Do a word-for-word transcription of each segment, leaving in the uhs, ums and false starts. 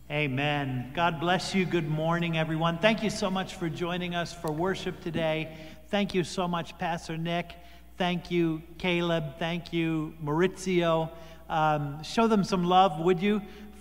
Amen. God bless you. Good morning, everyone. Thank you so much for joining us for worship today. Thank you so much, Pastor Nick. Thank you, Caleb. Thank you, Maurizio. Um, show them some love, would you,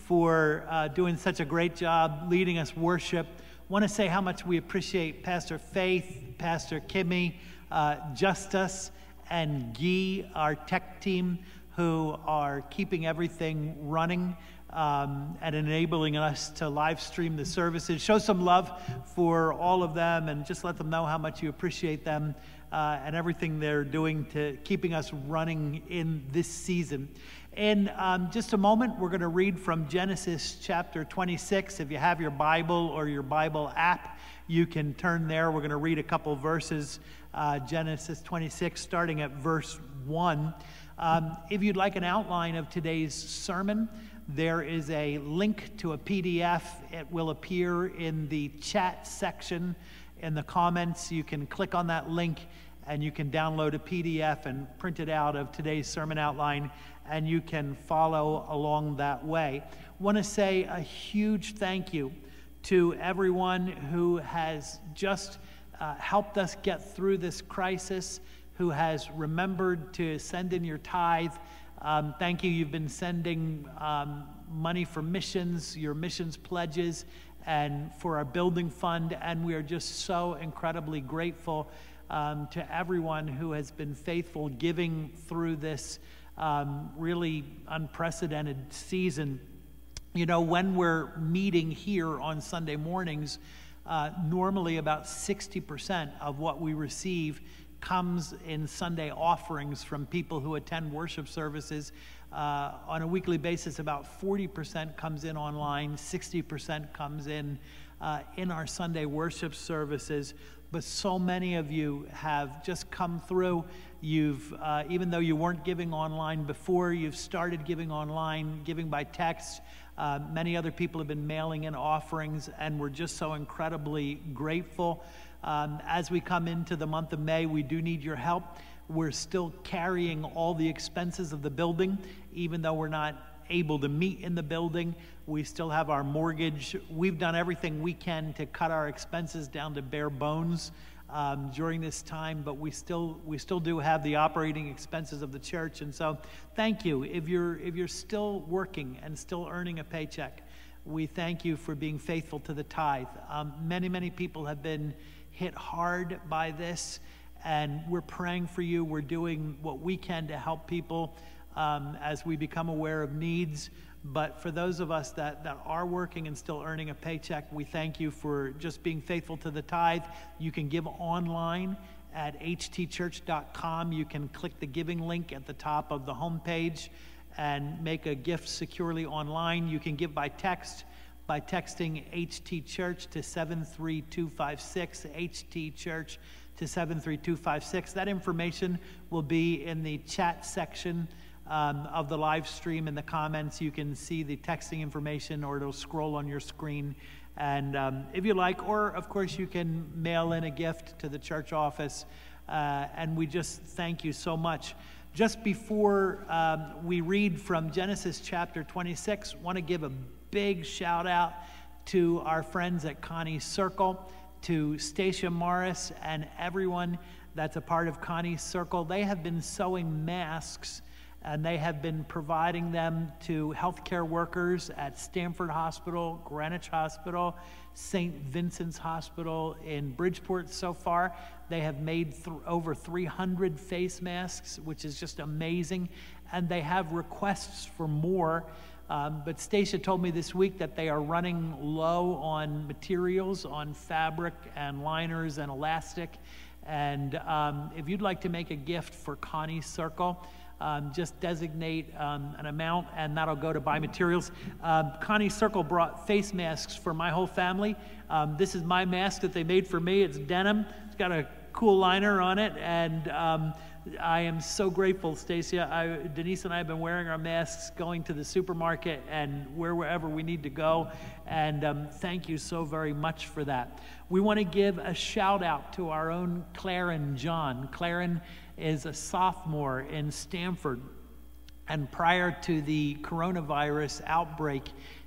for uh, doing such a great job leading us worship. Want to say how much we appreciate Pastor Faith, Pastor Kimmy, uh, Justus, and Guy, our tech team, who are keeping everything running um, and enabling us to live stream the services. Show some love for all of them and just let them know how much you appreciate them uh, and everything they're doing to keeping us running in this season. In um, just a moment, we're going to read from Genesis chapter twenty-six. If you have your Bible or your Bible app, you can turn there. We're going to read a couple verses, uh, Genesis twenty-six, starting at verse one. Um, if you'd like an outline of today's sermon, there is a link to a P D F. It will appear in the chat section in the comments. You can click on that link and you can download a P D F and print it out of today's sermon outline, and you can follow along that way. I want to say a huge thank you to everyone who has just uh, helped us get through this crisis, who has remembered to send in your tithe. Um, thank you. You've been sending um, money for missions, your missions pledges, and for our building fund. And we are just so incredibly grateful um, to everyone who has been faithful giving through this um, really unprecedented season. You know, when we're meeting here on Sunday mornings, uh, normally about sixty percent of what we receive comes in Sunday offerings from people who attend worship services. Uh, on a weekly basis, about forty percent comes in online, sixty percent comes in uh, in our Sunday worship services. But so many of you have just come through. You've, uh, even though you weren't giving online before, you've started giving online, giving by text. Uh, many other people have been mailing in offerings, and we're just so incredibly grateful. Um, as we come into the month of May, we do need your help. We're still carrying all the expenses of the building, even though we're not able to meet in the building. We still have our mortgage. We've done everything we can to cut our expenses down to bare bones um, during this time, but we still we still do have the operating expenses of the church. And so, thank you. If you're if you're still working and still earning a paycheck, we thank you for being faithful to the tithe. Um, many many people have been hit hard by this, and we're praying for you. We're doing what we can to help people um, as we become aware of needs. But for those of us that, that are working and still earning a paycheck, we thank you for just being faithful to the tithe. You can give online at h t church dot com. You can click the giving link at the top of the homepage and make a gift securely online. You can give by text by texting H T Church to seven three two five six, H T Church to seven three two five six. That information will be in the chat section um, of the live stream. In the comments, you can see the texting information, or it'll scroll on your screen. And um, if you like, or of course you can mail in a gift to the church office. Uh, and we just thank you so much. Just before um, we read from Genesis chapter twenty-six, want to give a big shout out to our friends at Connie's Circle, to Stacia Morris and everyone that's a part of Connie's Circle. They have been sewing masks, and they have been providing them to healthcare workers at Stanford Hospital, Greenwich Hospital, Saint Vincent's Hospital in Bridgeport so far. They have made th- over three hundred face masks, which is just amazing, and they have requests for more. Um, but Stacia told me this week that they are running low on materials, on fabric and liners and elastic. And um, if you'd like to make a gift for Connie's Circle, um, just designate um, an amount, and that'll go to buy materials. Um, Connie's Circle brought face masks for my whole family. Um, this is my mask that they made for me. It's denim. It's got a cool liner on it, and um, I am so grateful, Stacia. Denise and I have been wearing our masks going to the supermarket and wherever we need to go, and um, thank you so very much for that. We want to give a shout out to our own Claren John. Claren is a sophomore in Stanford, and prior to the coronavirus outbreak,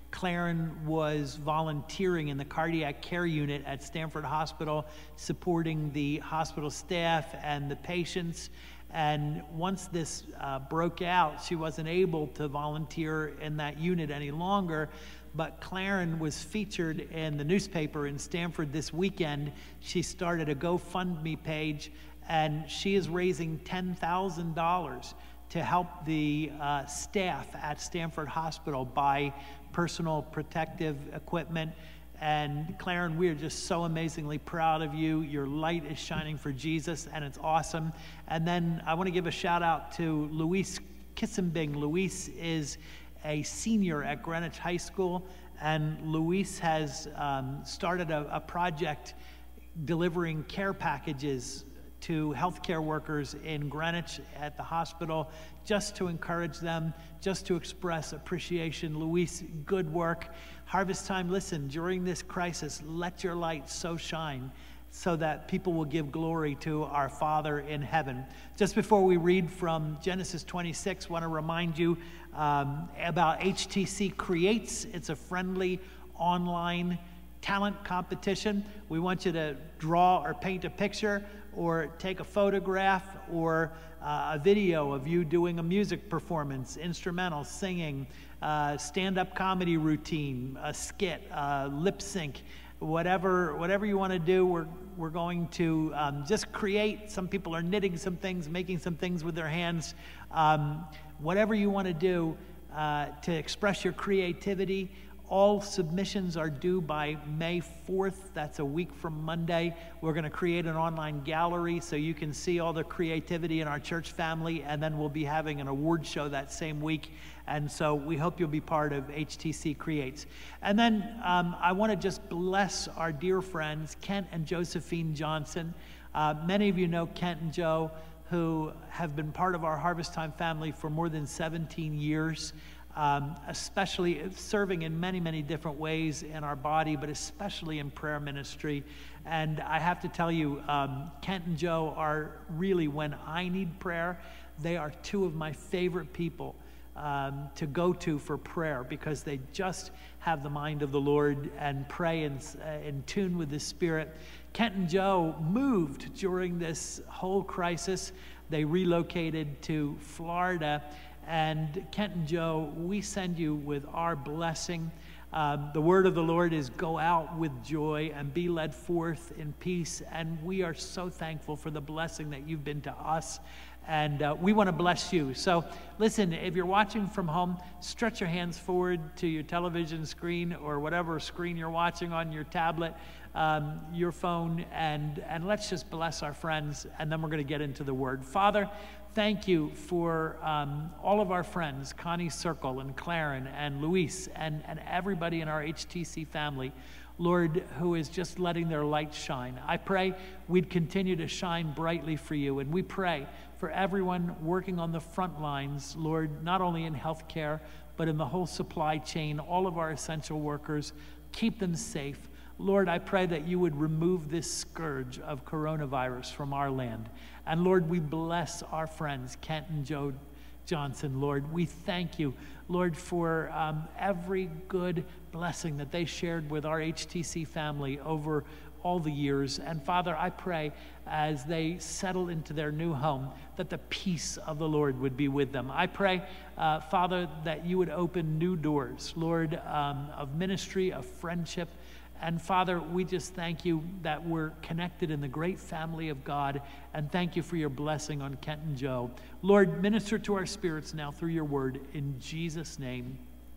Claren was volunteering in the cardiac care unit at Stanford Hospital, supporting the hospital staff and the patients. And once this uh, broke out, she wasn't able to volunteer in that unit any longer. But Claren was featured in the newspaper in Stanford this weekend. She started a GoFundMe page, and she is raising ten thousand dollars to help the uh, staff at Stanford Hospital buy personal protective equipment. And Claren, we are just so amazingly proud of you. Your light is shining for Jesus, and it's awesome. And then I want to give a shout out to Luis Kissenbing. Luis is a senior at Greenwich High School, and Luis has um, started a, a project delivering care packages to healthcare workers in Greenwich at the hospital, just to encourage them, just to express appreciation. Luis, good work. Harvest Time, listen, during this crisis, let your light so shine so that people will give glory to our Father in heaven. Just before we read from Genesis twenty-six, I want to remind you um, about H T C Creates. It's a friendly online talent competition. We want you to draw or paint a picture or take a photograph or uh, a video of you doing a music performance, instrumental, singing, uh, stand-up comedy routine, a skit, uh, lip sync, whatever whatever you want to do. We're, we're going to um, just create. Some people are knitting some things, making some things with their hands. Um, whatever you want to do uh, to express your creativity. All submissions are due by May fourth. That's a week from Monday. We're going to create an online gallery so you can see all the creativity in our church family, and then we'll be having an award show that same week. And so we hope you'll be part of H T C Creates. And then um, I want to just bless our dear friends, Kent and Josephine Johnson. Uh, many of you know Kent and Joe, who have been part of our Harvest Time family for more than seventeen years. Um, especially serving in many, many different ways in our body, but especially in prayer ministry. And I have to tell you, um, Kent and Joe are really, when I need prayer, they are two of my favorite people um, to go to for prayer, because they just have the mind of the Lord and pray in, uh, in tune with the Spirit. Kent and Joe moved during this whole crisis. They relocated to Florida. And Kent and Joe, we send you with our blessing. Uh, the word of the Lord is go out with joy and be led forth in peace. And we are so thankful for the blessing that you've been to us. And uh, we want to bless you. So listen, if you're watching from home, stretch your hands forward to your television screen or whatever screen you're watching on your tablet, um, your phone, and, and let's just bless our friends. And then we're going to get into the word. Father, thank you for um, all of our friends, Connie Circle and Claren and Luis and, and everybody in our H T C family, Lord, who is just letting their light shine. I pray we'd continue to shine brightly for you. And we pray for everyone working on the front lines, Lord, not only in healthcare, but in the whole supply chain, all of our essential workers. Keep them safe. Lord, I pray that you would remove this scourge of coronavirus from our land. And Lord, we bless our friends, Kent and Joe Johnson, Lord. We thank you, Lord, for um, every good blessing that they shared with our H T C family over all the years. And Father, I pray as they settle into their new home that the peace of the Lord would be with them. I pray, uh, Father, that you would open new doors, Lord, um, of ministry, of friendship. And Father, we just thank you that we're connected in the great family of God, and thank you for your blessing on Kent and Joe. Lord, minister to our spirits now through your word. In Jesus' name,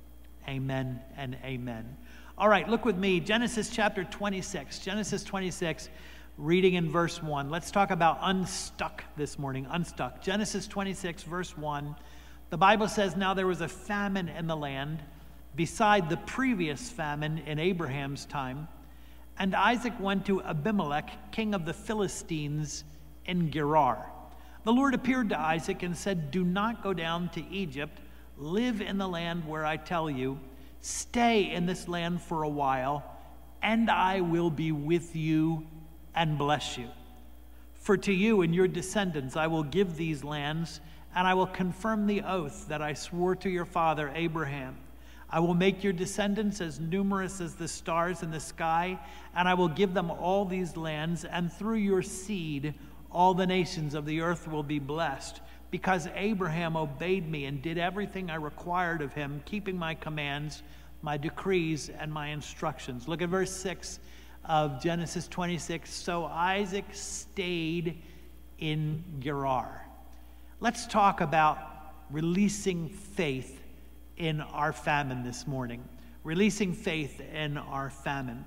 amen and amen. All right, look with me, Genesis chapter twenty-six. Genesis twenty-six, reading in verse one. Let's talk about unstuck this morning, unstuck. Genesis twenty-six, verse one. The Bible says, now there was a famine in the land, beside the previous famine in Abraham's time. And Isaac went to Abimelech, king of the Philistines, in Gerar. The Lord appeared to Isaac and said, do not go down to Egypt. Live in the land where I tell you. Stay in this land for a while, and I will be with you and bless you. For to you and your descendants I will give these lands, and I will confirm the oath that I swore to your father Abraham. I will make your descendants as numerous as the stars in the sky, and I will give them all these lands, and through your seed all the nations of the earth will be blessed, because Abraham obeyed me and did everything I required of him, keeping my commands, my decrees, and my instructions. Look at verse six of Genesis twenty-six. So Isaac stayed in Gerar. Let's talk about releasing faith in our famine this morning. Releasing faith in our famine.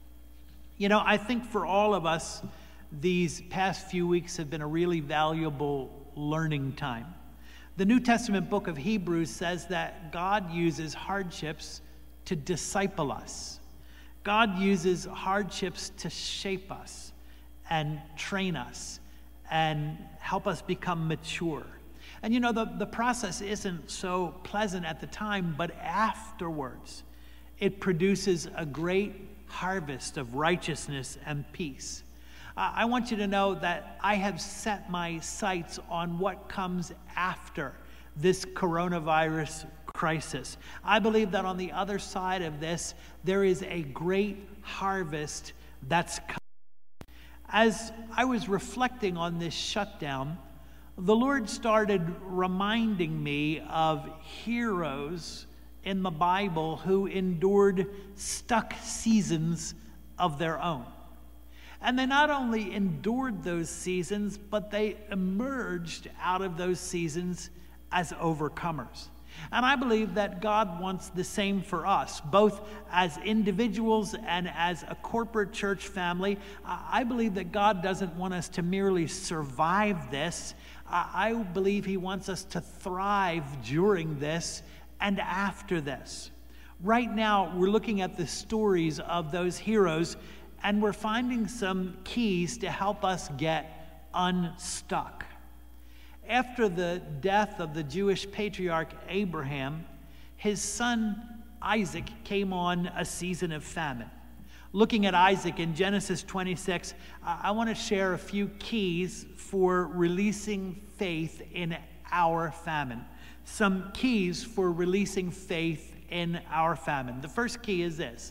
You know, I think for all of us, these past few weeks have been a really valuable learning time. The New Testament book of Hebrews says that God uses hardships to disciple us. God uses hardships to shape us and train us and help us become mature. And you know, the, the process isn't so pleasant at the time, but afterwards, it produces a great harvest of righteousness and peace. Uh, I want you to know that I have set my sights on what comes after this coronavirus crisis. I believe that on the other side of this, there is a great harvest that's coming. As I was reflecting on this shutdown, the Lord started reminding me of heroes in the Bible who endured stuck seasons of their own. And they not only endured those seasons, but they emerged out of those seasons as overcomers. And I believe that God wants the same for us, both as individuals and as a corporate church family. I believe that God doesn't want us to merely survive this. I believe he wants us to thrive during this and after this. Right now, we're looking at the stories of those heroes, and we're finding some keys to help us get unstuck. After the death of the Jewish patriarch Abraham, his son Isaac came on a season of famine. Looking at Isaac in Genesis twenty-six, I want to share a few keys for releasing faith in our famine. Some keys for releasing faith in our famine. The first key is this: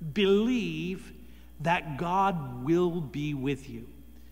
believe that God will be with you.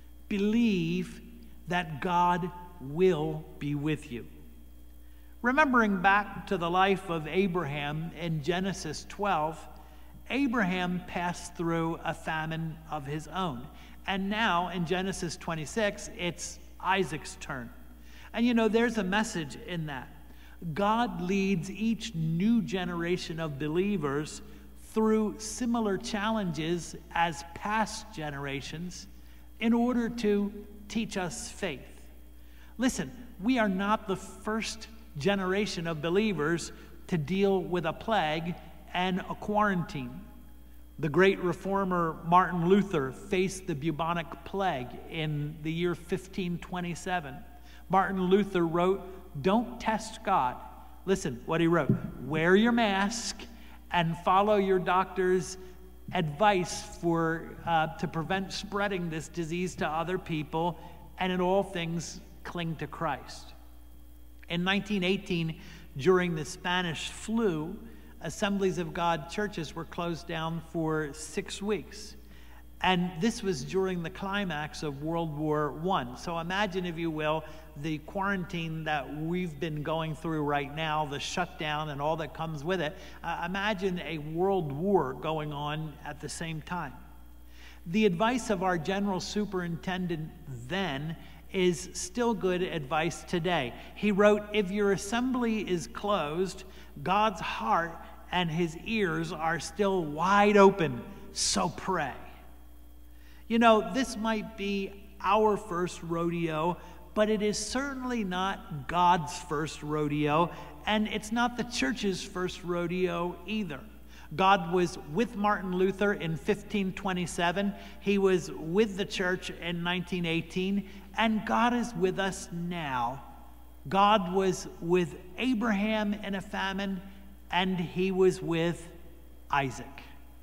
Believe that God will be with you. Remembering back to the life of Abraham in Genesis twelve, Abraham passed through a famine of his own. And now in Genesis twenty-six, it's Isaac's turn. And you know, there's a message in that. God leads each new generation of believers through similar challenges as past generations in order to teach us faith. Listen, we are not the first generation of believers to deal with a plague and a quarantine. The great reformer Martin Luther faced the bubonic plague in the year fifteen twenty-seven. Martin Luther wrote, "Don't test God." Listen what he wrote: "Wear your mask and follow your doctor's advice for uh, to prevent spreading this disease to other people, and in all things cling to Christ." In nineteen eighteen, during the Spanish flu, Assemblies of God churches were closed down for six weeks. And this was during the climax of World War One. So imagine, if you will, the quarantine that we've been going through right now, the shutdown and all that comes with it. Uh, imagine a world war going on at the same time. The advice of our general superintendent then is still good advice today. He wrote, "If your assembly is closed, God's heart and his ears are still wide open, so pray." You know, this might be our first rodeo, but it is certainly not God's first rodeo, and it's not the church's first rodeo either. God was with Martin Luther in fifteen twenty-seven. He was with the church in nineteen eighteen, and God is with us now. God was with Abraham in a famine, and he was with Isaac.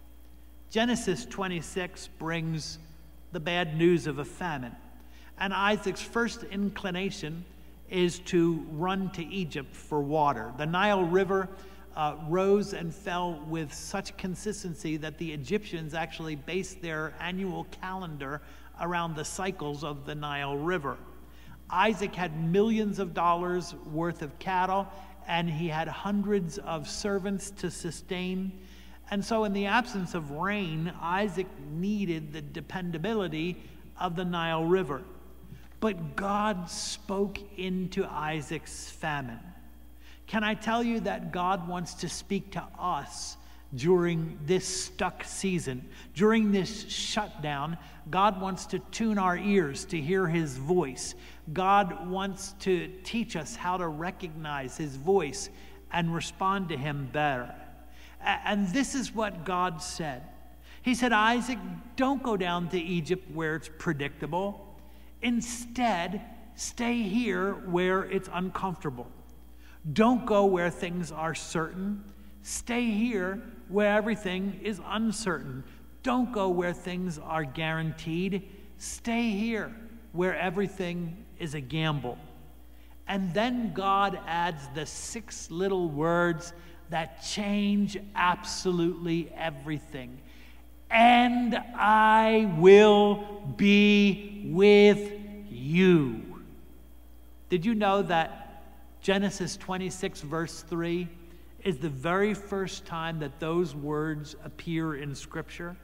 Genesis twenty-six brings the bad news of a famine, and Isaac's first inclination is to run to Egypt for water. The Nile River uh, rose and fell with such consistency that the Egyptians actually based their annual calendar around the cycles of the Nile River. Isaac had millions of dollars worth of cattle, and he had hundreds of servants to sustain. And so in the absence of rain, Isaac needed the dependability of the Nile River. But God spoke into Isaac's famine. Can I tell you that God wants to speak to us during this stuck season? During this shutdown, God wants to tune our ears to hear his voice. God wants to teach us how to recognize his voice and respond to him better. And this is what God said. He said, Isaac, don't go down to Egypt where it's predictable. Instead, stay here where it's uncomfortable. Don't go where things are certain. Stay here where everything is uncertain. Don't go where things are guaranteed. Stay here where everything is a gamble. And then God adds the six little words that change absolutely everything. And I will be with you. Did you know that Genesis twenty-six, verse three, is the very first time that those words appear in Scripture?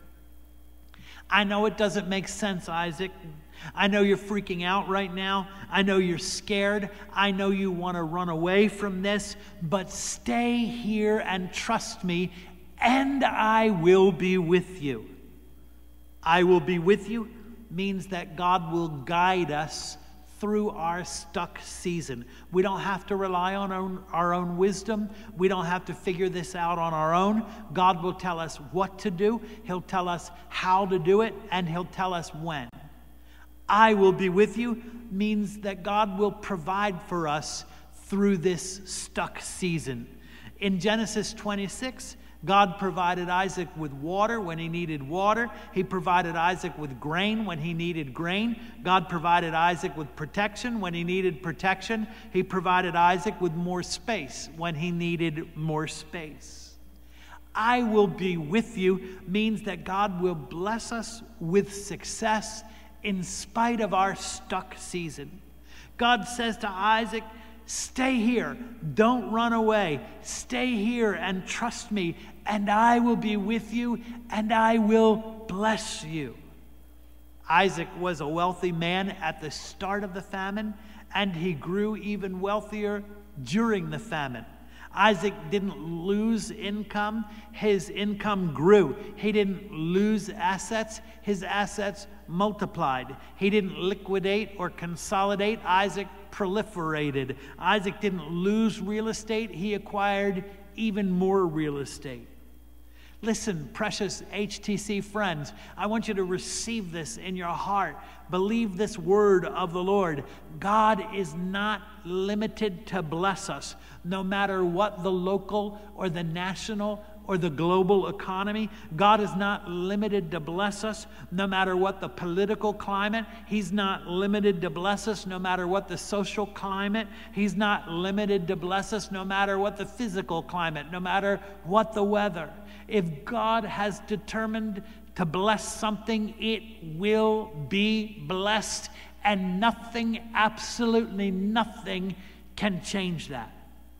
I know it doesn't make sense, Isaac. I know you're freaking out right now. I know you're scared. I know you want to run away from this, but stay here and trust me, and I will be with you. I will be with you means that God will guide us through our stuck season. We don't have to rely on our own, our own wisdom. We don't have to figure this out on our own. God will tell us what to do. He'll tell us how to do it, and he'll tell us when. I will be with you means that God will provide for us through this stuck season. In Genesis twenty-six, God provided Isaac with water when he needed water. He provided Isaac with grain when he needed grain. God provided Isaac with protection when he needed protection. He provided Isaac with more space when he needed more space. I will be with you means that God will bless us with success in spite of our stuck season. God says to Isaac, stay here, don't run away, stay here and trust me, and I will be with you, and I will bless you. Isaac was a wealthy man at the start of the famine, and he grew even wealthier during the famine. Isaac didn't lose income, his income grew. He didn't lose assets, his assets multiplied. He didn't liquidate or consolidate, Isaac proliferated. Isaac didn't lose real estate, he acquired even more real estate. Listen, precious H T C friends, I want you to receive this in your heart. Believe this word of the Lord. God is not limited to bless us, no matter what the local or the national or the global economy. God is not limited to bless us, no matter what the political climate. He's not limited to bless us, no matter what the social climate. He's not limited to bless us, no matter what the physical climate, no matter what the weather. If God has determined to bless something, it will be blessed, and nothing, absolutely nothing, can change that.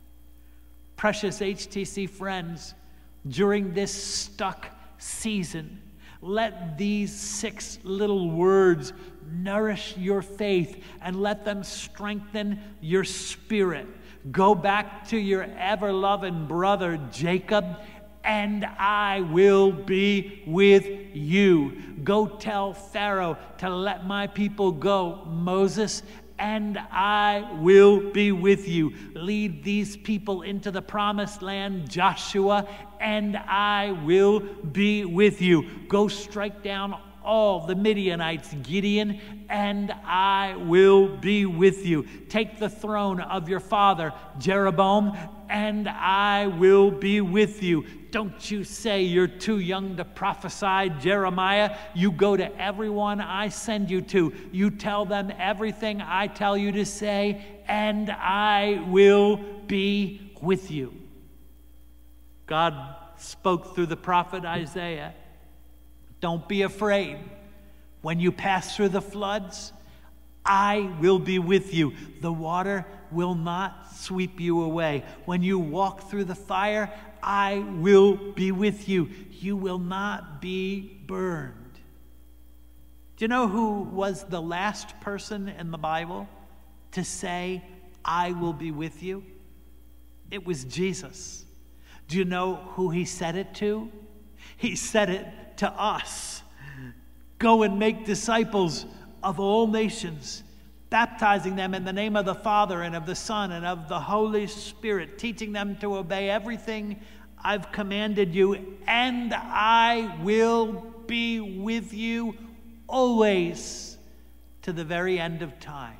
Precious H T C friends, during this stuck season, let these six little words nourish your faith and let them strengthen your spirit. Go back to your ever-loving brother Jacob, and I will be with you. Go tell Pharaoh to let my people go, Moses, and I will be with you. Lead these people into the promised land, Joshua, and I will be with you. Go strike down all the Midianites, Gideon, and I will be with you. Take the throne of your father, Jeroboam, and I will be with you. Don't you say you're too young to prophesy, Jeremiah. You go to everyone I send you to. You tell them everything I tell you to say, and I will be with you. God spoke through the prophet Isaiah, don't be afraid. When you pass through the floods, I will be with you. The water will not sweep you away. When you walk through the fire, I will be with you. You will not be burned. Do you know who was the last person in the Bible to say, I will be with you? It was Jesus. Do you know who he said it to? He said it to us. Go and make disciples of all nations, baptizing them in the name of the Father and of the Son and of the Holy Spirit, teaching them to obey everything I've commanded you, and I will be with you always to the very end of time.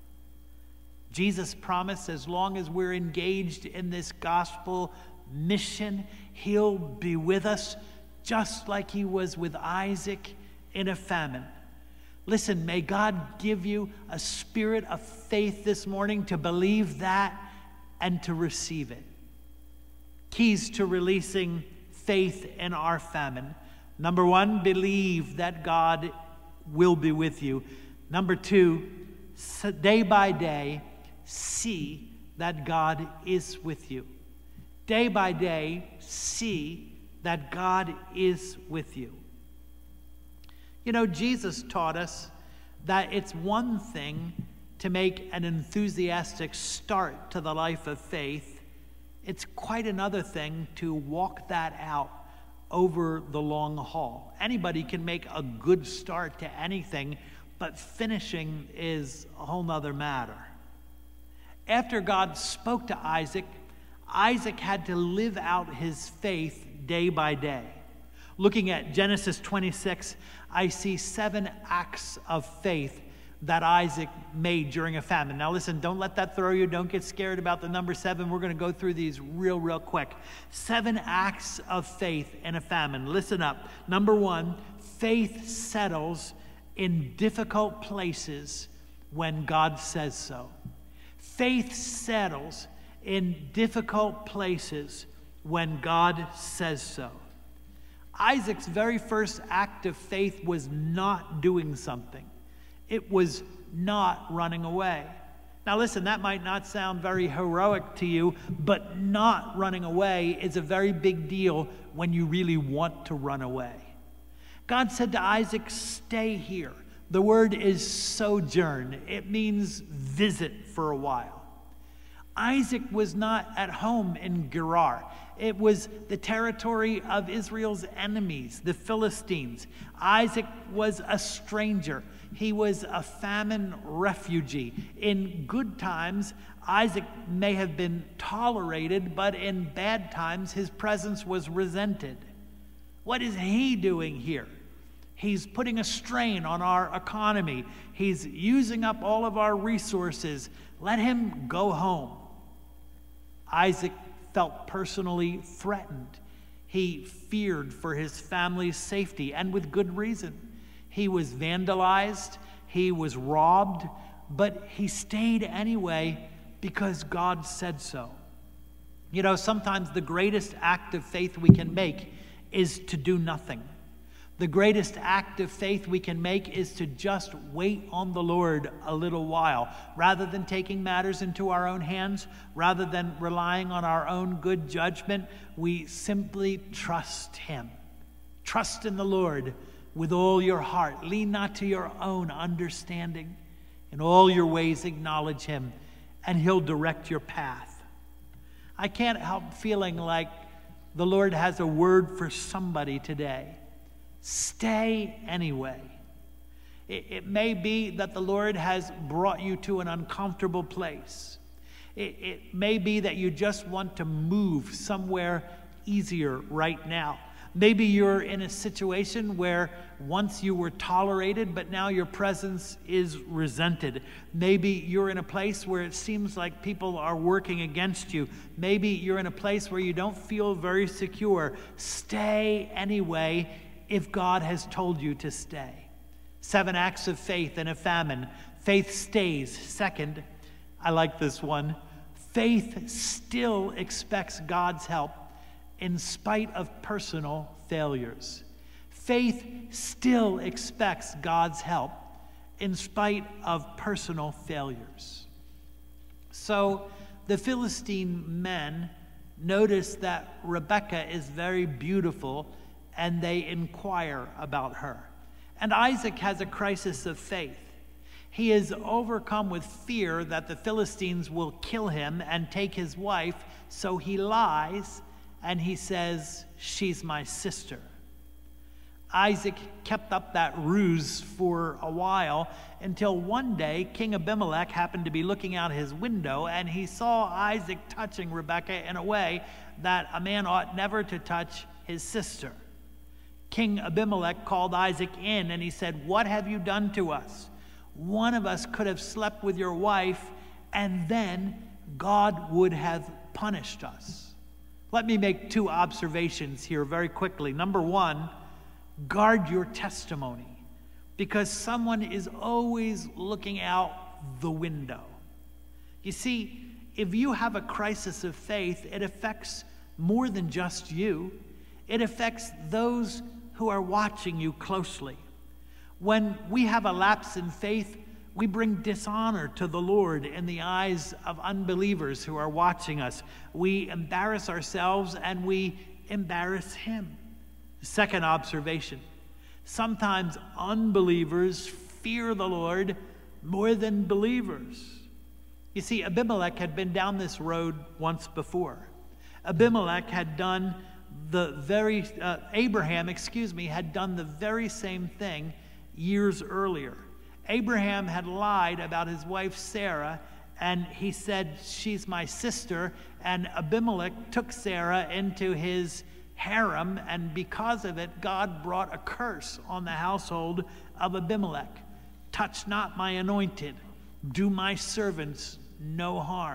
Jesus promised as long as we're engaged in this gospel mission, he'll be with us just like he was with Isaac in a famine. Listen, may God give you a spirit of faith this morning to believe that and to receive it. Keys to releasing faith in our famine. Number one, believe that God will be with you. Number two, day by day, see that God is with you. Day by day, see that God is with you. You know, Jesus taught us that it's one thing to make an enthusiastic start to the life of faith. It's quite another thing to walk that out over the long haul. Anybody can make a good start to anything, but finishing is a whole nother matter. After God spoke to Isaac, Isaac had to live out his faith day by day. Looking at Genesis twenty-six, I see seven acts of faith that Isaac made during a famine. Now listen, don't let that throw you. Don't get scared about the number seven. We're going to go through these real, real quick. Seven acts of faith in a famine. Listen up. Number one, faith settles in difficult places when God says so. Faith settles in difficult places when God says so. Isaac's very first act of faith was not doing something. It was not running away. Now listen, that might not sound very heroic to you, but not running away is a very big deal when you really want to run away. God said to Isaac, stay here. The word is sojourn. It means visit for a while. Isaac was not at home in Gerar. It was the territory of Israel's enemies, the Philistines. Isaac was a stranger. He was a famine refugee. In good times, Isaac may have been tolerated, but in bad times, his presence was resented. What is he doing here? He's putting a strain on our economy. He's using up all of our resources. Let him go home. Isaac felt personally threatened. He feared for his family's safety, and with good reason. He was vandalized, he was robbed, but he stayed anyway because God said so. You know, sometimes the greatest act of faith we can make is to do nothing. The greatest act of faith we can make is to just wait on the Lord a little while. Rather than taking matters into our own hands, rather than relying on our own good judgment, we simply trust him. Trust in the Lord with all your heart. Lean not to your own understanding. In all your ways acknowledge him, and he'll direct your path. I can't help feeling like the Lord has a word for somebody today. Stay anyway. It, it may be that the Lord has brought you to an uncomfortable place. It, it may be that you just want to move somewhere easier right now. Maybe you're in a situation where once you were tolerated, but now your presence is resented. Maybe you're in a place where it seems like people are working against you. Maybe you're in a place where you don't feel very secure. Stay anyway if God has told you to stay. Seven acts of faith in a famine. Faith stays. Second, I like this one. Faith still expects God's help in spite of personal failures. Faith still expects God's help in spite of personal failures. So the Philistine men notice that Rebekah is very beautiful, and they inquire about her. And Isaac has a crisis of faith. He is overcome with fear that the Philistines will kill him and take his wife, so he lies and he says, "She's my sister." Isaac kept up that ruse for a while until one day King Abimelech happened to be looking out his window, and he saw Isaac touching Rebekah in a way that a man ought never to touch his sister. King Abimelech called Isaac in and he said, "What have you done to us? One of us could have slept with your wife, and then God would have punished us." Let me make two observations here very quickly. Number one, guard your testimony, because someone is always looking out the window. You see, if you have a crisis of faith, it affects more than just you. It affects those who are watching you closely. When we have a lapse in faith, we bring dishonor to the Lord in the eyes of unbelievers who are watching us. We embarrass ourselves and we embarrass Him. Second observation, sometimes unbelievers fear the Lord more than believers. You see, Abimelech had been down this road once before. Abimelech had done the very, uh, Abraham, excuse me, had done the very same thing years earlier. Abraham had lied about his wife Sarah, and he said, "She's my sister," and Abimelech took Sarah into his harem, and because of it, God brought a curse on the household of Abimelech. "Touch not my anointed, do my servants no harm."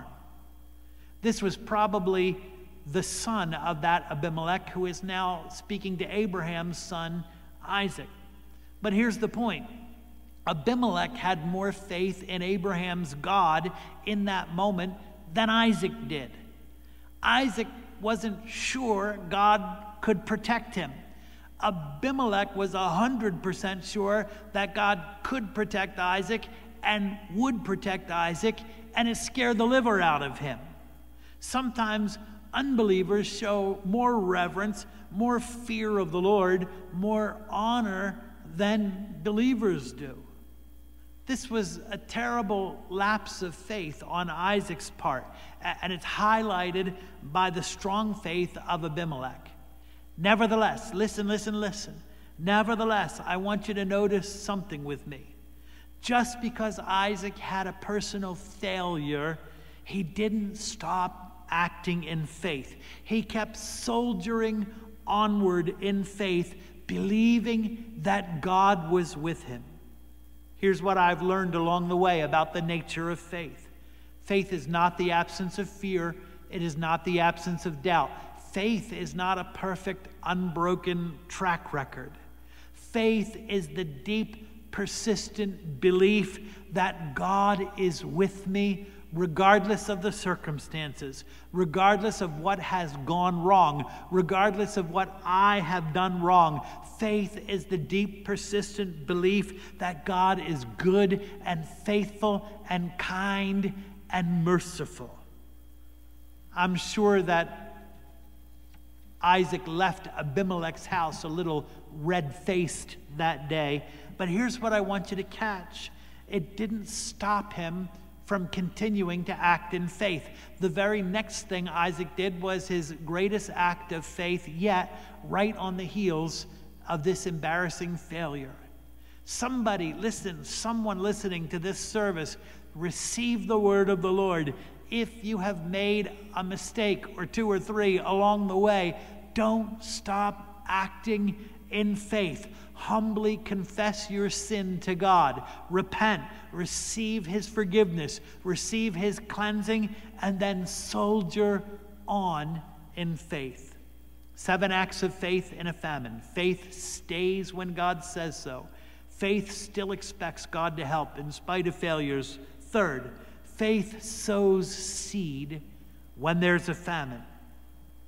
This was probably the son of that Abimelech who is now speaking to Abraham's son, Isaac. But here's the point. Abimelech had more faith in Abraham's God in that moment than Isaac did. Isaac wasn't sure God could protect him. Abimelech was one hundred percent sure that God could protect Isaac and would protect Isaac, and it scared the liver out of him. Sometimes unbelievers show more reverence, more fear of the Lord, more honor than believers do. This was a terrible lapse of faith on Isaac's part, and it's highlighted by the strong faith of Abimelech. Nevertheless, listen, listen, listen. Nevertheless, I want you to notice something with me. Just because Isaac had a personal failure, he didn't stop acting in faith. He kept soldiering onward in faith, believing that God was with him. Here's what I've learned along the way about the nature of faith. Faith is not the absence of fear. It is not the absence of doubt. Faith is not a perfect, unbroken track record. Faith is the deep, persistent belief that God is with me regardless of the circumstances, regardless of what has gone wrong, regardless of what I have done wrong. Faith is the deep, persistent belief that God is good and faithful and kind and merciful. I'm sure that Isaac left Abimelech's house a little red-faced that day, but here's what I want you to catch. It didn't stop him from continuing to act in faith. The very next thing Isaac did was his greatest act of faith yet, right on the heels of this embarrassing failure. Somebody, listen, someone listening to this service, receive the word of the Lord. If you have made a mistake or two or three along the way, don't stop acting in faith. Humbly confess your sin to God. Repent. Receive His forgiveness. Receive His cleansing. And then soldier on in faith. Seven acts of faith in a famine. Faith stays when God says so. Faith still expects God to help in spite of failures. Third, faith sows seed when there's a famine.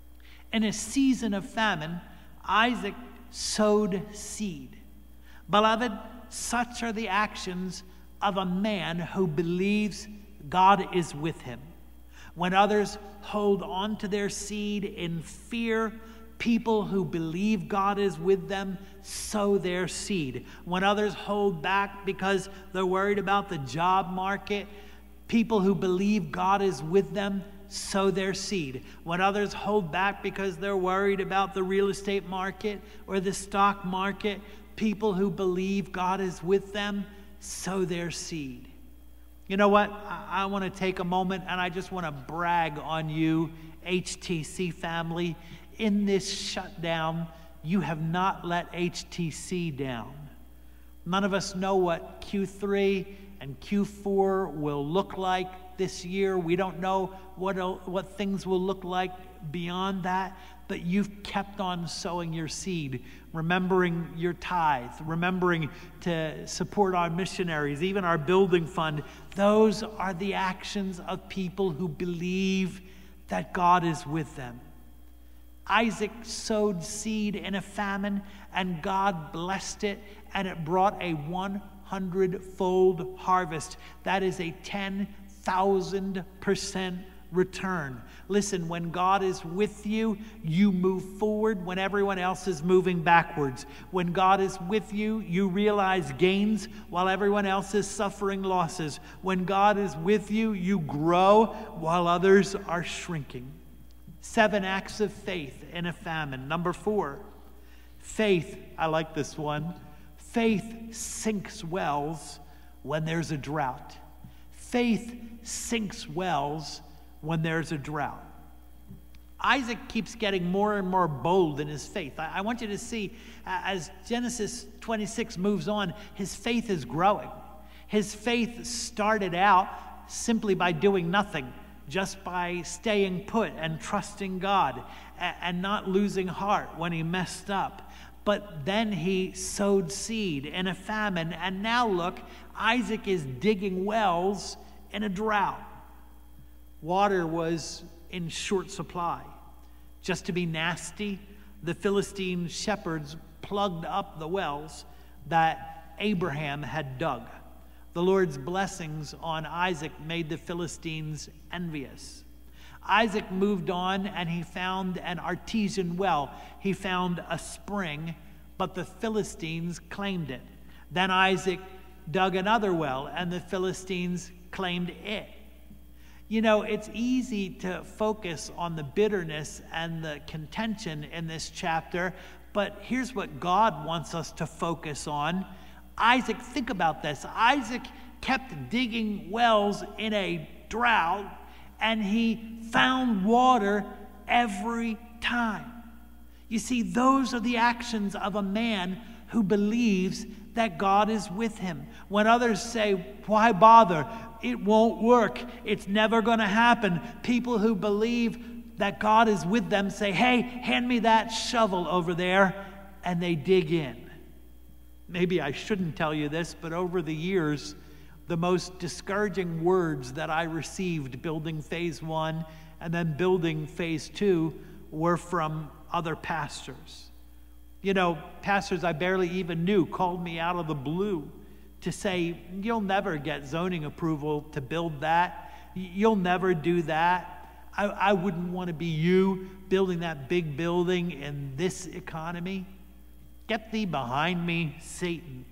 In a season of famine, Isaac sowed seed. Beloved, such are the actions of a man who believes God is with him. When others hold on to their seed in fear, people who believe God is with them sow their seed. When others hold back because they're worried about the job market, people who believe God is with them sow their seed. When others hold back because they're worried about the real estate market or the stock market, people who believe God is with them sow their seed. You know what? I, I want to take a moment and I just want to brag on you, H T C family. In this shutdown, you have not let H T C down. None of us know what Q three and Q four will look like this year. We don't know what, what things will look like beyond that, but you've kept on sowing your seed, remembering your tithe, remembering to support our missionaries, even our building fund. Those are the actions of people who believe that God is with them. Isaac sowed seed in a famine, and God blessed it, and it brought a one hundred fold harvest. That is a ten thousand percent return. Listen, when God is with you, you move forward when everyone else is moving backwards. When God is with you, you realize gains while everyone else is suffering losses. When God is with you, you grow while others are shrinking. Seven acts of faith in a famine. Number four, faith, I like this one. Faith sinks wells when there's a drought. Faith sinks wells when there's a drought. Isaac keeps getting more and more bold in his faith. I, I want you to see, uh, as Genesis twenty-six moves on, his faith is growing. His faith started out simply by doing nothing, just by staying put and trusting God and, and not losing heart when he messed up. But then he sowed seed in a famine, and now look, Isaac is digging wells in a drought. Water was in short supply. Just to be nasty, the Philistine shepherds plugged up the wells that Abraham had dug. The Lord's blessings on Isaac made the Philistines envious. Isaac moved on and he found an artesian well. He found a spring, but the Philistines claimed it. Then Isaac dug another well and the Philistines claimed it. You know, it's easy to focus on the bitterness and the contention in this chapter, but here's what God wants us to focus on. Isaac, think about this. Isaac kept digging wells in a drought, and he found water every time. You see, those are the actions of a man who believes that God is with him. When others say, why bother? It won't work. It's never going to happen. People who believe that God is with them say, hey, hand me that shovel over there, and they dig in. Maybe I shouldn't tell you this, but over the years, the most discouraging words that I received building phase one and then building phase two were from other pastors. You know, pastors I barely even knew called me out of the blue to say, you'll never get zoning approval to build that. You'll never do that. I, I wouldn't want to be you building that big building in this economy. Get thee behind me, Satan.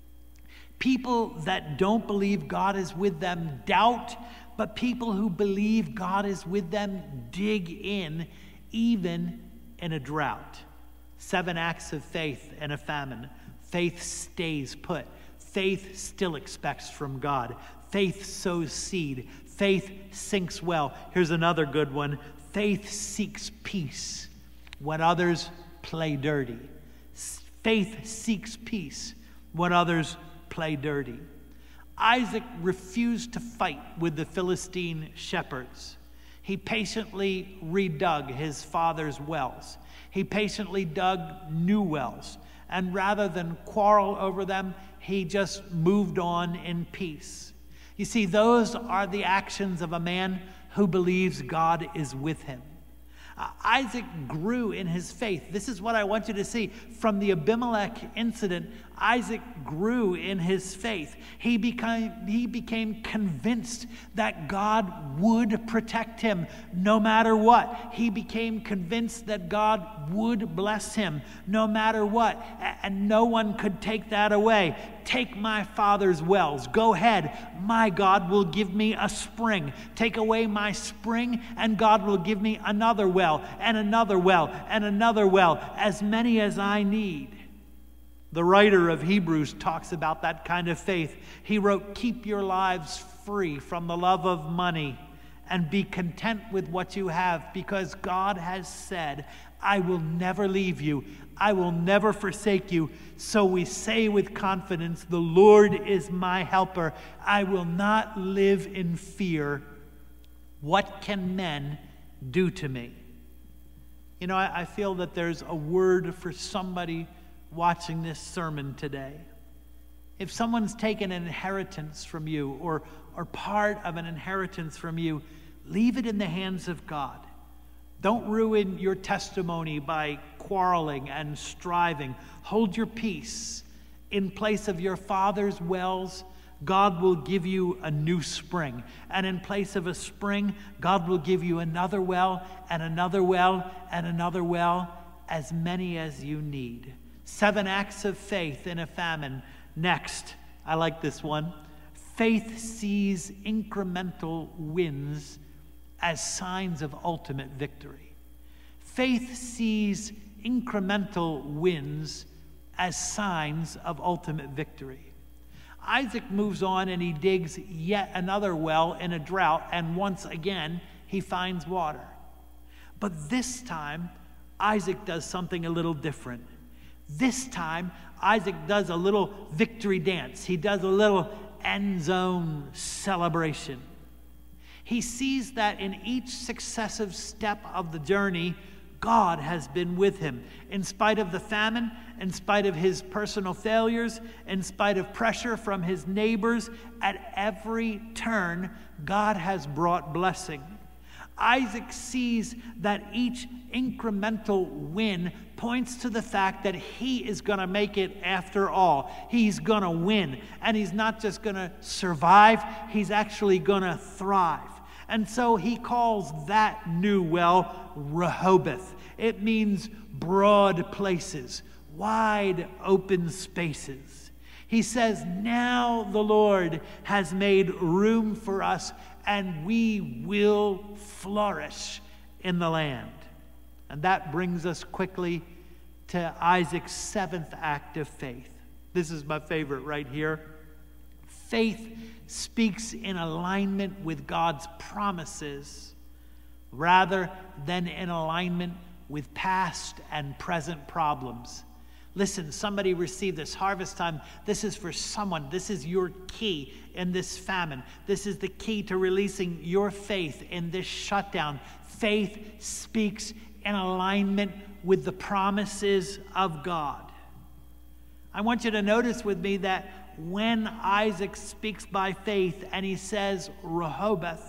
People that don't believe God is with them doubt, but people who believe God is with them dig in, even in a drought. Seven acts of faith in a famine. Faith stays put. Faith still expects from God. Faith sows seed. Faith sinks well. Here's another good one. Faith seeks peace when others play dirty. Faith seeks peace when others play dirty. Isaac refused to fight with the Philistine shepherds. He patiently redug his father's wells. He patiently dug new wells. And rather than quarrel over them, he just moved on in peace. You see, those are the actions of a man who believes God is with him. Uh, Isaac grew in his faith. This is what I want you to see. From the Abimelech incident, Isaac grew in his faith. He became, he became convinced that God would protect him no matter what. He became convinced that God would bless him no matter what. And no one could take that away. Take my father's wells. Go ahead. My God will give me a spring. Take away my spring, and God will give me another well, and another well, and another well, as many as I need. The writer of Hebrews talks about that kind of faith. He wrote, keep your lives free from the love of money and be content with what you have, because God has said, I will never leave you. I will never forsake you. So we say with confidence, the Lord is my helper. I will not live in fear. What can men do to me? You know, I, I feel that there's a word for somebody watching this sermon today. If someone's taken an inheritance from you, or, or part of an inheritance from you, leave it in the hands of God. Don't ruin your testimony by quarreling and striving. Hold your peace. In place of your father's wells, God will give you a new spring. And in place of a spring, God will give you another well, and another well, and another well, as many as you need. Seven acts of faith in a famine. Next, I like this one. Faith sees incremental wins as signs of ultimate victory. Faith sees incremental wins as signs of ultimate victory. Isaac moves on and he digs yet another well in a drought, and once again he finds water. But this time, Isaac does something a little different. This time, Isaac does a little victory dance. He does a little end zone celebration. He sees that in each successive step of the journey, God has been with him. In spite of the famine, in spite of his personal failures, in spite of pressure from his neighbors, at every turn, God has brought blessing. Isaac sees that each incremental win points to the fact that he is going to make it after all. He's going to win. And he's not just going to survive, he's actually going to thrive. And so he calls that new well Rehoboth. It means broad places, wide open spaces. He says, now the Lord has made room for us, and we will flourish in the land. And that brings us quickly to Isaac's seventh act of faith. This is my favorite right here. Faith speaks in alignment with God's promises rather than in alignment with past and present problems. Listen, somebody received this harvest time. This is for someone. This is your key in this famine. This is the key to releasing your faith in this shutdown. Faith speaks in alignment with the promises of God. I want you to notice with me that when Isaac speaks by faith and he says Rehoboth,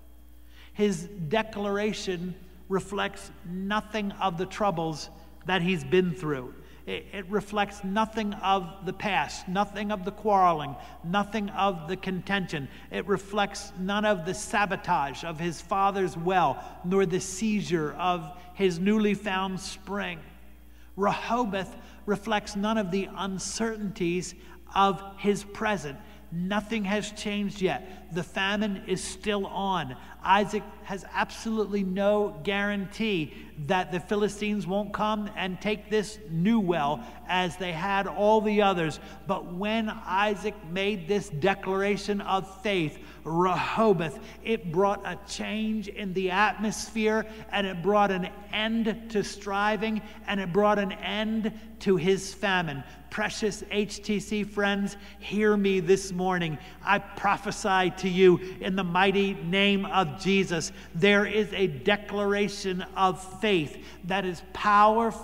his declaration reflects nothing of the troubles that he's been through. It, it reflects nothing of the past, nothing of the quarreling, nothing of the contention. It reflects none of the sabotage of his father's well, nor the seizure of his newly found spring. Rehoboth reflects none of the uncertainties of his present. Nothing has changed yet. The famine is still on. Isaac has absolutely no guarantee that the Philistines won't come and take this new well as they had all the others. But when Isaac made this declaration of faith, Rehoboth, it brought a change in the atmosphere, and it brought an end to striving, and it brought an end to his famine. Precious H T C friends, hear me this morning. I prophesy to you in the mighty name of Jesus. There is a declaration of faith that is powerful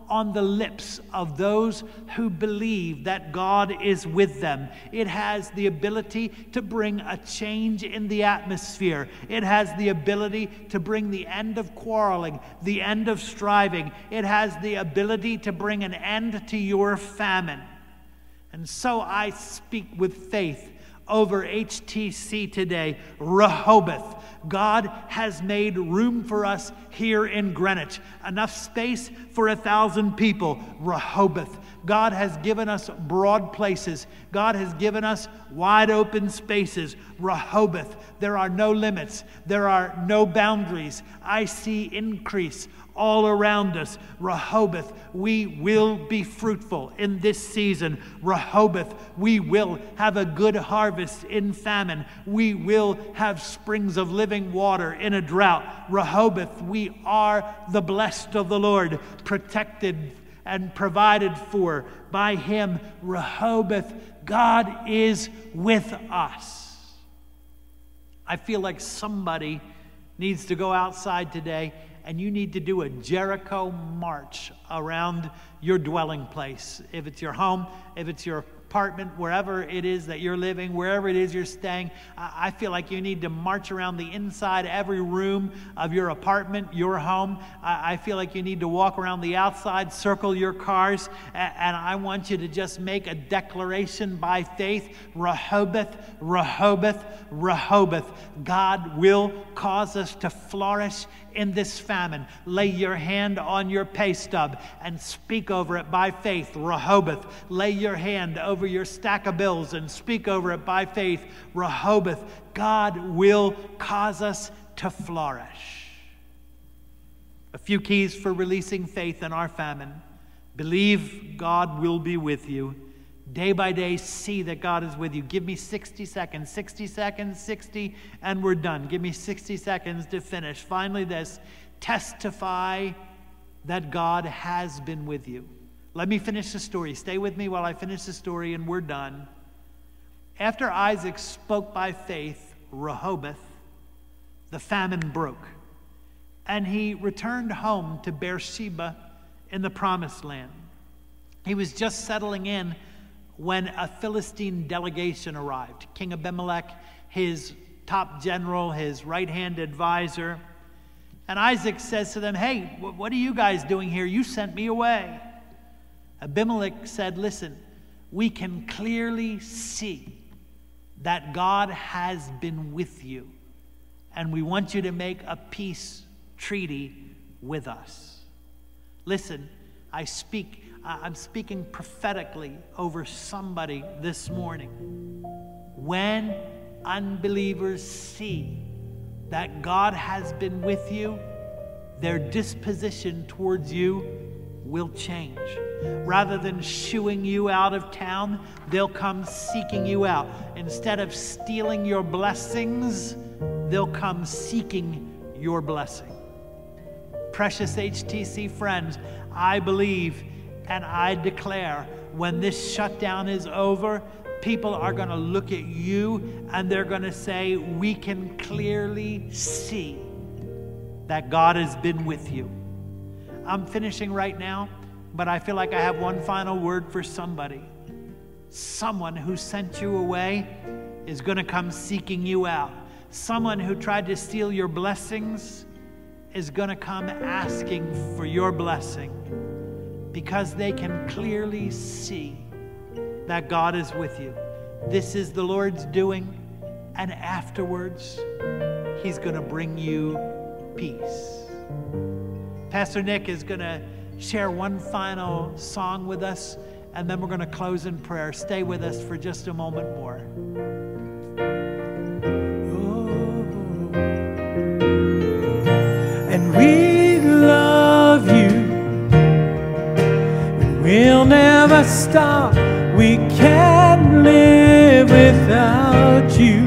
on the lips of those who believe that God is with them. It has the ability to bring a change in the atmosphere. It has the ability to bring the end of quarreling, the end of striving. It has the ability to bring an end to your famine. And so I speak with faith over H T C today. Rehoboth. God has made room for us here in Greenwich. Enough space for a thousand people. Rehoboth. God has given us broad places. God has given us wide open spaces. Rehoboth. There are no limits. There are no boundaries. I see increase all around us. Rehoboth, we will be fruitful in this season. Rehoboth, we will have a good harvest in famine. We will have springs of living water in a drought. Rehoboth, we are the blessed of the Lord, protected and provided for by Him. Rehoboth, God is with us. I feel like somebody needs to go outside today, and you need to do a Jericho march around your dwelling place. If it's your home, if it's your apartment, wherever it is that you're living, wherever it is you're staying, I feel like you need to march around the inside, every room of your apartment, your home. I feel like you need to walk around the outside, circle your cars, and I want you to just make a declaration by faith. Rehoboth, Rehoboth, Rehoboth. God will cause us to flourish in this famine. Lay your hand on your pay stub and speak over it by faith. Rehoboth. Lay your hand over your stack of bills and speak over it by faith. Rehoboth. God will cause us to flourish. A few keys for releasing faith in our famine. Believe God will be with you. Day by day, see that God is with you. Give me sixty seconds, sixty seconds, sixty, and we're done. Give me sixty seconds to finish. Finally, this, testify that God has been with you. Let me finish the story. Stay with me while I finish the story, and we're done. After Isaac spoke by faith, Rehoboth, the famine broke, and he returned home to Beersheba in the Promised Land. He was just settling in when a Philistine delegation arrived. King Abimelech, his top general, his right-hand advisor. And Isaac says to them, hey, what are you guys doing here? You sent me away. Abimelech said, listen, we can clearly see that God has been with you, and we want you to make a peace treaty with us. Listen, I speak I'm speaking prophetically over somebody this morning. When unbelievers see that God has been with you, their disposition towards you will change. Rather than shooing you out of town, they'll come seeking you out. Instead of stealing your blessings, they'll come seeking your blessing. Precious H T C friends, I believe and I declare, when this shutdown is over, people are going to look at you and they're going to say, we can clearly see that God has been with you. I'm finishing right now, but I feel like I have one final word for somebody. Someone who sent you away is going to come seeking you out. Someone who tried to steal your blessings is going to come asking for your blessing, because they can clearly see that God is with you. This is the Lord's doing, and afterwards, He's going to bring you peace. Pastor Nick is going to share one final song with us, and then we're going to close in prayer. Stay with us for just a moment more. Oh, and we love you. We'll never stop. We can't live without you,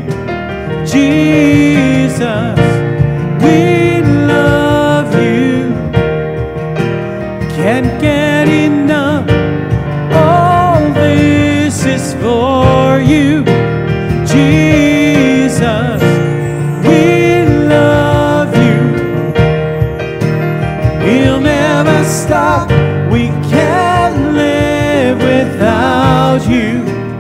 Jesus. We love you. Can't get enough. All this is for you, Jesus. We love you. We'll never stop. We without you.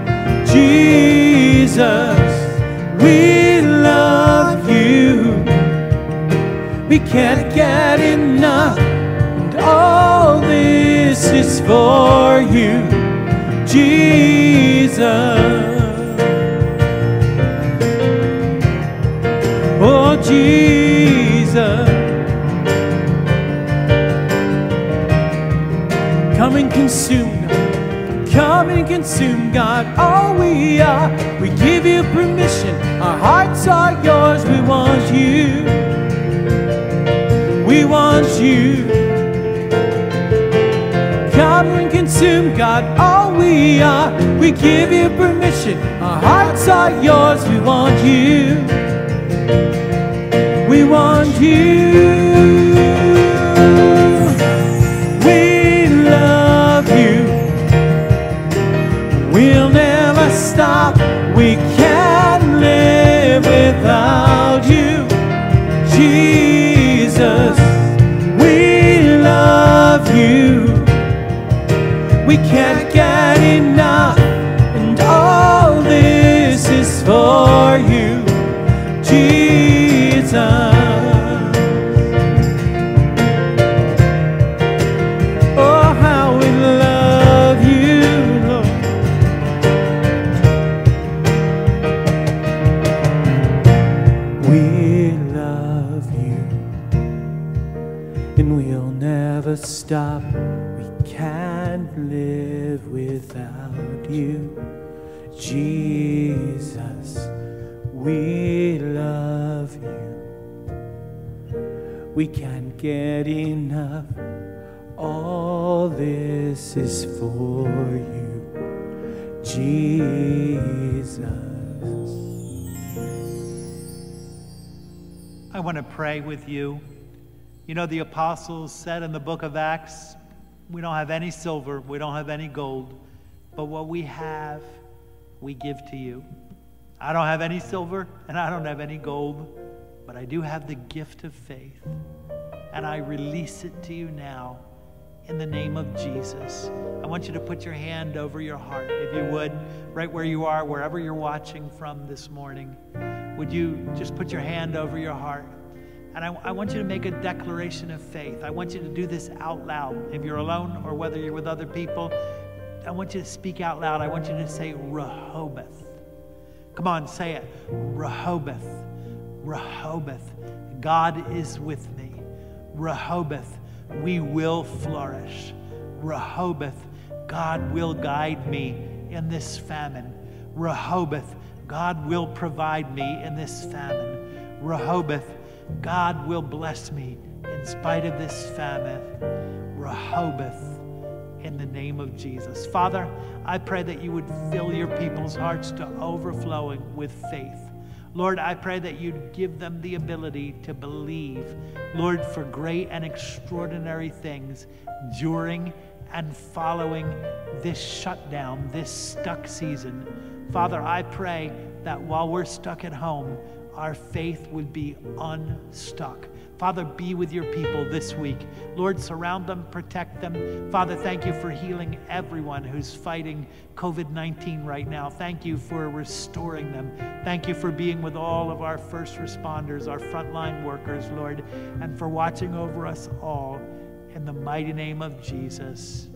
Jesus, we love you. We can't get enough, and all this is for you, Jesus. Oh, Jesus. Come and consume, come and consume, God, all we are. We give you permission, our hearts are yours. We want you, we want you. Come and consume, God, all we are. We give you permission, our hearts are yours. We want you, we want you. We love you. We'll never stop. We can't live without you, Jesus. We love you. We can't get enough, and all this is for you, Jesus. Oh, how we love you, Lord. We love you, and we'll never stop. We can't live without you, Jesus. We love you. We can't get enough. All this is for you, Jesus. I want to pray with you. You know, the apostles said in the book of Acts, we don't have any silver, we don't have any gold, but what we have, we give to you. I don't have any silver and I don't have any gold, but I do have the gift of faith, and I release it to you now in the name of Jesus. I want you to put your hand over your heart, if you would, right where you are, wherever you're watching from this morning. Would you just put your hand over your heart? And I, I want you to make a declaration of faith. I want you to do this out loud. If you're alone or whether you're with other people, I want you to speak out loud. I want you to say Rehoboth. Come on, say it. Rehoboth. Rehoboth. God is with me. Rehoboth. We will flourish. Rehoboth. God will guide me in this famine. Rehoboth. God will provide me in this famine. Rehoboth. God will bless me in spite of this famine. Rehoboth, in the name of Jesus. Father, I pray that you would fill your people's hearts to overflowing with faith. Lord, I pray that you'd give them the ability to believe, Lord, for great and extraordinary things during and following this shutdown, this stuck season. Father, I pray that while we're stuck at home, our faith would be unstuck. Father, be with your people this week. Lord, surround them, protect them. Father, thank you for healing everyone who's fighting covid nineteen right now. Thank you for restoring them. Thank you for being with all of our first responders, our frontline workers, Lord, and for watching over us all. In the mighty name of Jesus,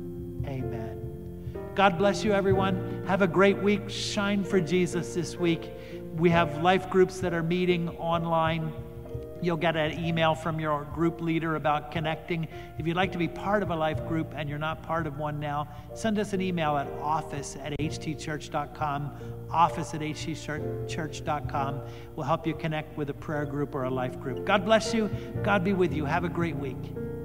amen. God bless you, everyone. Have a great week. Shine for Jesus this week. We have life groups that are meeting online. You'll get an email from your group leader about connecting. If you'd like to be part of a life group and you're not part of one now, send us an email at office at h t church dot com, office at h t church dot com. We'll help you connect with a prayer group or a life group. God bless you. God be with you. Have a great week.